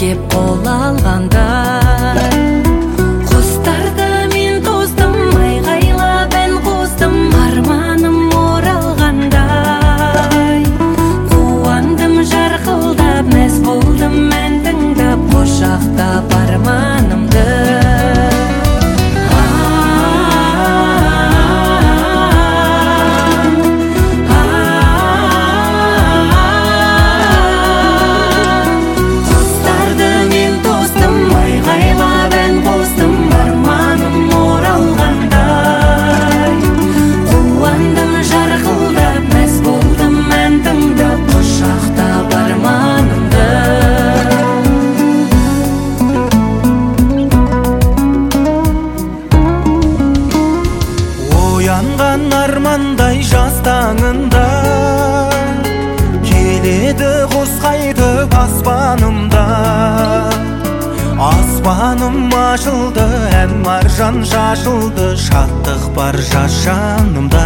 кеп қол алғандай. Құстарды мен тостым, айғайлап ән қостым, арманым оралғандай. Қуандым жарқылдап, мәз болдым ән тыңдап, құшақтап арманымды. Армандай жастаңында келеді құс қайтып аспанымда. Аспаным ашылды, ән маржан шашылды, шаттық бар жас жанымда.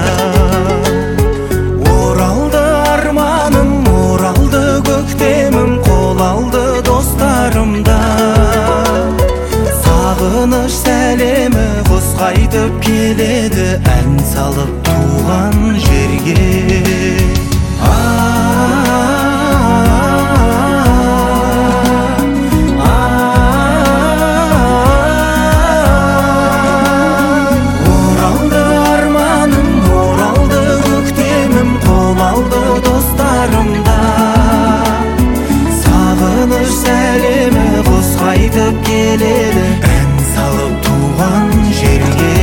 Оралды арманым, оралды көктемім, қол алды достарымда. Сағыныш сәлемі құс қайтып келеді, ән салып туған жерге. Оралды арманым, оралды көктемім, қол алды достарымда. Сағыныш сәлемі құс қайтып келеді, ән салып туған жерге.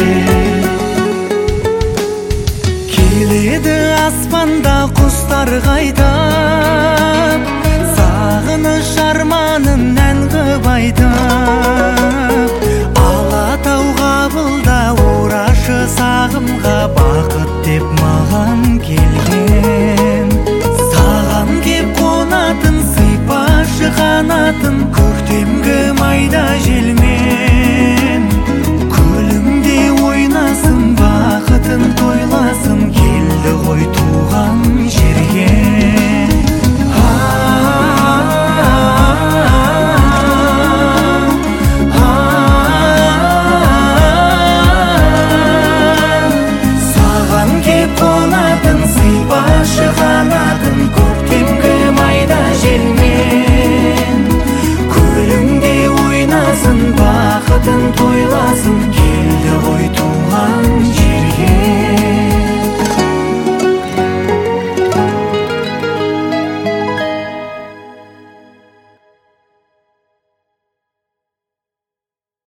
Келеді аспанда құстар қайтып, сағыныш арманын ән қып айтып. Алатау қабылда орашы сағымға, бақыт деп маған келген. Саған кеп қонатын, сыйпашы қанатын,